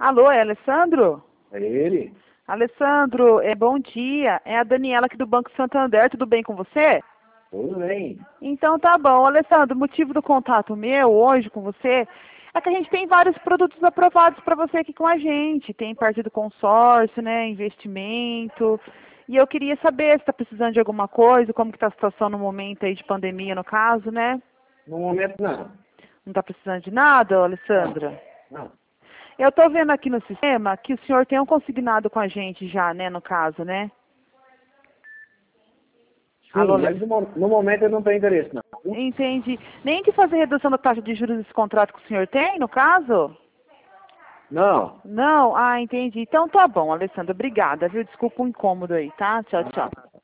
Alô, é Alessandro? É ele? Alessandro, bom dia. É a Daniela aqui do Banco Santander, tudo bem com você? Tudo bem. Então tá bom. Alessandro, o motivo do contato meu hoje com você é que a gente tem vários produtos aprovados para você aqui com a gente. Tem parte do consórcio, né, investimento. E eu queria saber se está precisando de alguma coisa, como que está a situação no momento aí de pandemia, no caso, né? No momento, não. Não está precisando de nada, Não, Alessandra? não. Eu estou vendo aqui no sistema que o senhor tem um consignado com a gente já, né, no caso, né? Alô, Sim, mas no momento eu não tenho interesse, não. entendi. Nem que fazer redução da taxa de juros desse contrato que o senhor tem, no caso? Não. Não? Ah, entendi. Então tá bom, Alessandra. Obrigada, viu? Desculpa o incômodo aí, tá? Tchau, tchau.